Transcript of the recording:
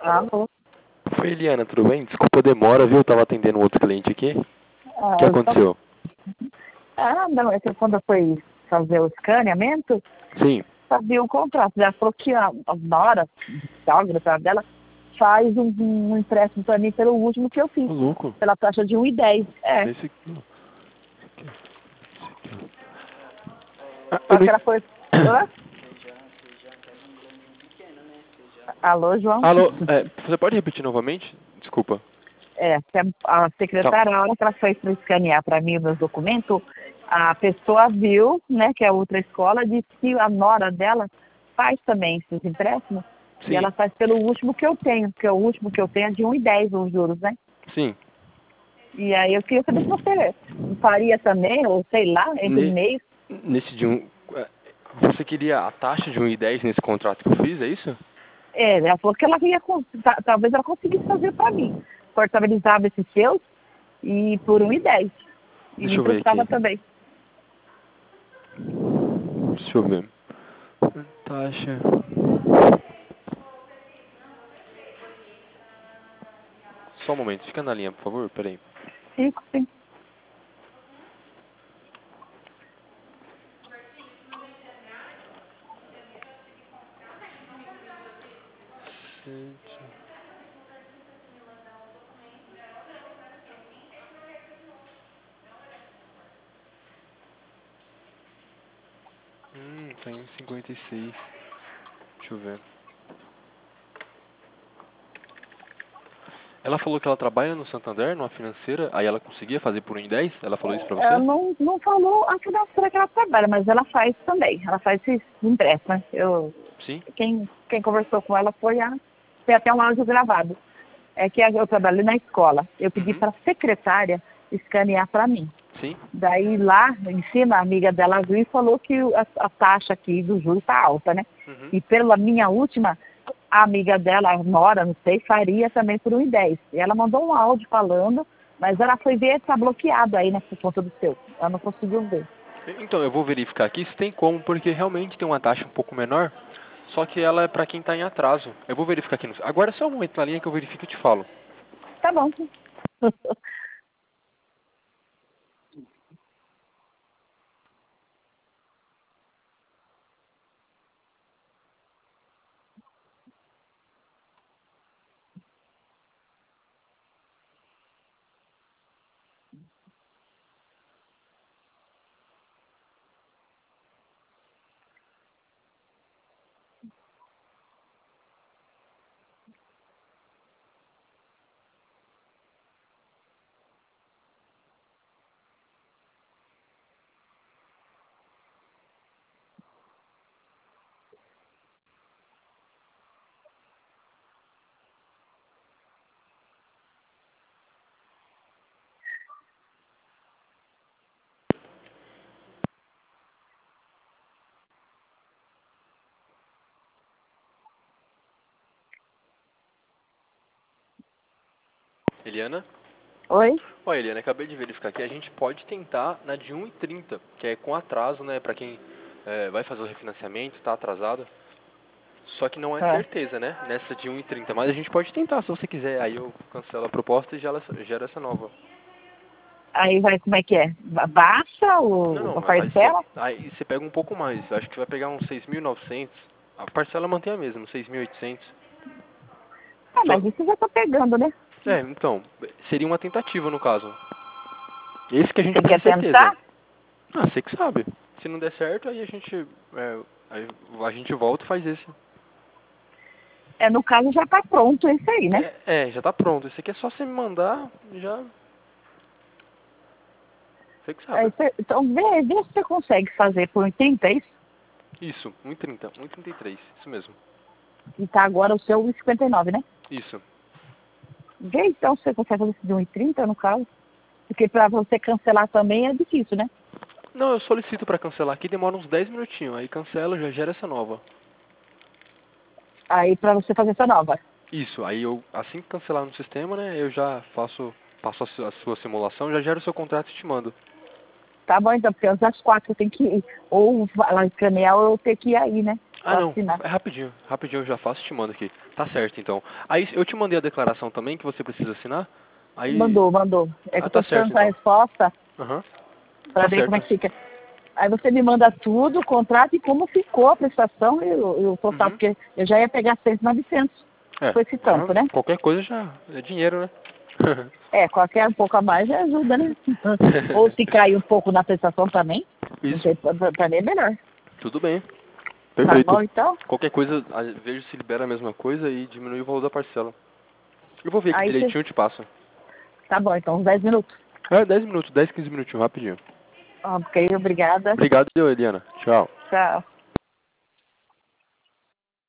Alô? Oi, Eliana, tudo bem? Desculpa a demora, viu? Eu tava atendendo um outro cliente aqui. O que aconteceu? Não, é que quando eu fui fazer o escaneamento, Sim. sabia o contrato. Ela falou que a Nora, a dela, faz um empréstimo para mim pelo último que eu fiz, Ô, louco. pela taxa de 1,10. É. Esse aqui. Esse aqui. Só que ela foi. Hã? Alô, João? Alô, você pode repetir novamente? Desculpa. Que a secretária, na hora que ela foi para escanear para mim os meus documentos, a pessoa viu, né, que é outra escola, disse que a nora dela faz também esses empréstimos. Sim. E ela faz pelo último que eu tenho, porque o último que eu tenho é de 1,10 os juros, né? Sim. E aí eu queria saber se você faria também, ou sei lá, entre meio. Nesse de você queria a taxa de 1,10 nesse contrato que eu fiz, é isso? Ela falou que ela ia, talvez ela conseguisse fazer para mim. Portabilizava esses seus e por 1,10. E Deixa me eu ver aqui. emprestava também. Deixa eu ver. Taxa. Só um momento, fica na linha, por favor, peraí. Fico, sim. Tá em 56. Deixa eu ver. Ela falou que ela trabalha no Santander, numa financeira, aí ela conseguia fazer por 1,10? Ela falou isso pra Ela você? não falou a financeira que ela trabalha, mas ela faz também. Ela faz esses empréstimos. Sim. Quem conversou com ela tem até um áudio gravado. É que eu trabalhei na escola. Eu pedi para a secretária escanear para mim. Sim. Daí lá em cima, a amiga dela viu e falou que a taxa aqui do juros está alta, né? E pela minha última, a amiga dela, a Nora, não sei, faria também por 1,10. E ela mandou um áudio falando, mas ela foi ver, está bloqueado aí nessa conta do seu. Ela não conseguiu ver. Então, eu vou verificar aqui se tem como, porque realmente tem uma taxa um pouco menor, só que ela é pra quem tá em atraso. Eu vou verificar aqui. Agora só um momento na linha que eu verifico e te falo. Tá bom. Eliana? Oi? Oi, Eliana, acabei de verificar aqui. A gente pode tentar na de 1,30, que é com atraso, né? Pra quem vai fazer o refinanciamento, tá atrasado. Só que não é certeza, né? Nessa de 1,30. Mas a gente pode tentar, se você quiser. Aí eu cancelo a proposta e gero essa nova. Aí vai, como é que é? Baixa Não, a vai ser. parcela? Aí você pega um pouco mais. Eu acho que você vai pegar uns 6.900. A parcela mantém a mesma, 6.800. Mas isso já tá pegando, né? Então, seria uma tentativa no caso. Esse que a gente Você tem quer certeza. tentar? Você que sabe. Se não der certo, aí a gente volta e faz esse. No caso já tá pronto esse aí, né? Já tá pronto. Esse aqui é só você me mandar, já. Você que sabe. Então vê se você consegue fazer por 1,30, é isso? Isso, 1,30, 1,33, isso mesmo. E tá agora o seu 1,59, né? Isso. Vê então se você consegue fazer esse de 1,30 no caso. Porque para você cancelar também é difícil, né? Não, eu solicito pra cancelar aqui, demora uns 10 minutinhos. Aí cancela, já gera essa nova. Aí para você fazer essa nova. Isso, aí eu, assim que cancelar no sistema, né, eu já passo a sua simulação, já gero o seu contrato e te mando. Tá bom então, porque às 4 eu tenho que ir. Ou lá escanear ou eu ter que ir aí, né? Ah, não, assinar. é rapidinho eu já faço e te mando aqui. Tá certo, então. Aí eu te mandei a declaração também, que você precisa assinar. Aí... Mandou. É que eu tô tá certo, esperando a então. resposta Aham. para Tá ver como é certo. que fica. Aí você me manda tudo, o contrato e como ficou a prestação e o total, porque eu já ia pegar 6.900 É, com esse tanto, né? qualquer coisa já é dinheiro, né? Qualquer um pouco a mais já ajuda, né? Ou se cair um pouco na prestação também, não Isso, sei, pra mim é melhor. tudo bem. Tá Perfeito. bom, então? Qualquer coisa, vejo se libera a mesma coisa e diminui o valor da parcela. Eu vou ver aqui Aí você... direitinho e te passo. Tá bom, então, uns 10 minutos. 10 minutos, 10, 15 minutinhos, rapidinho. Ok, obrigada. Obrigado, Eliana. Tchau. Tchau.